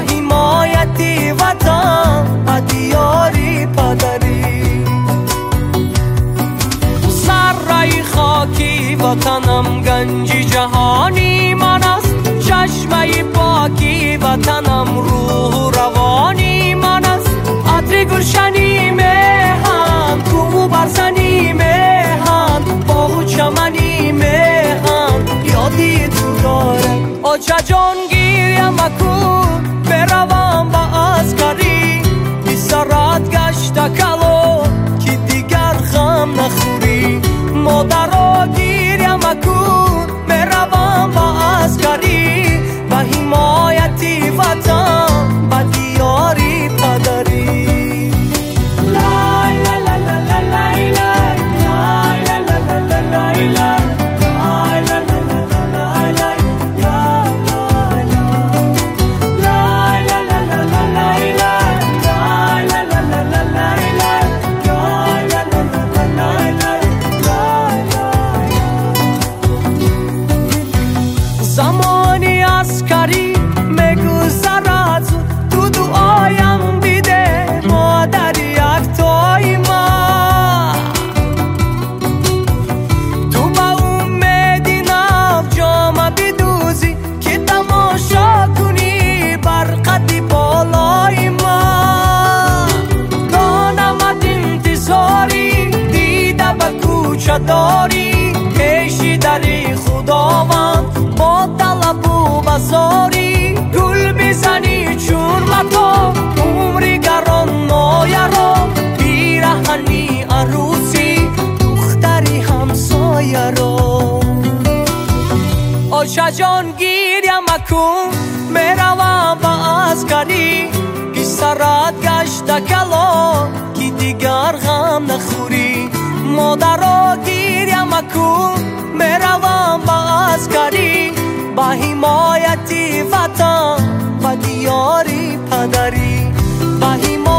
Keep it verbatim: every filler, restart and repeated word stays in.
حمایتی وطن و دیاری پدری. سرای خاکی وطنم گنج جهانی من است، چشمه پاکی وطنم روح روانی من است. عطر گلشنی مهن کومو برزنی مهن باغ و چمنی مهن یادی تو داره. آجا جان گیریم اکن بروم با عسکری، بی سرات گشت کلو که دیگر غم نخوری. مادر گیریم اکن بروم با عسکری، و حمایتی وطن و دیاری پدری. زمانی عسکری میگذرد تو دعایم بیده مادر یک توی ما. تو با امیدی نف جام بدوزی که تماشا کنی بر قد بالای ما. دانمت انتظاری دیده به کوچه داری، پیشی داری خداوند با طلب و بزاری. گل بزنی چون مطا عمری گران نایرا، پیرهنی عروسی دختری همسایه را. آجا جان گیریم اکن میروم با عسکری، که سرات گشت کلا که دیگر غم نخوری. مادر گیریم اکن میروم با عسکری، با حمایتی وطن و دیاری پدری. با